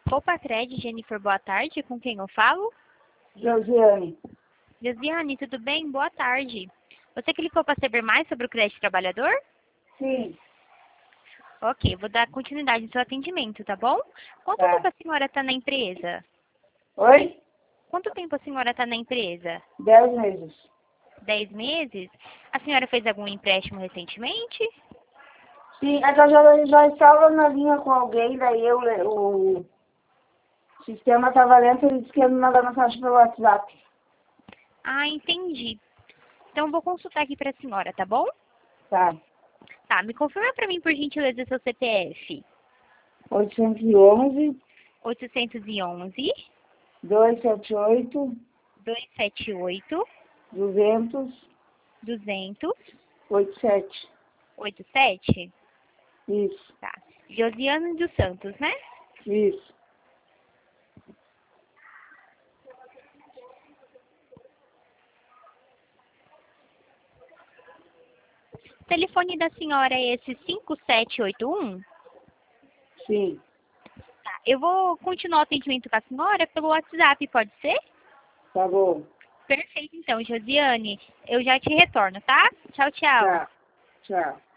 Copacred, Jennifer, boa tarde. Com quem eu falo? Josiane. Josiane, tudo bem? Boa tarde. Você clicou para saber mais sobre o crédito trabalhador? Sim. Ok, vou dar continuidade no seu atendimento, tá bom? Quanto Tá. tempo a senhora está na empresa? Oi? Quanto tempo a senhora está na empresa? 10 meses. 10 meses? A senhora fez algum empréstimo recentemente? Sim, é que eu já estava na linha com alguém, daí o sistema estava lento e disse que ia me mandar mensagem pelo WhatsApp. Ah, entendi. Então eu vou consultar aqui para a senhora, tá bom? Tá. Tá, me confirma para mim, por gentileza, seu CPF. 811 811 278 278 200 200 87. 87? Isso. Tá. Josiane dos Santos, né? Isso. O telefone da senhora é esse 5781? Sim. Tá. Eu vou continuar o atendimento com a senhora pelo WhatsApp, pode ser? Tá bom. Perfeito, então, Josiane. Eu já te retorno, tá? Tchau, tchau. Tá. Tchau.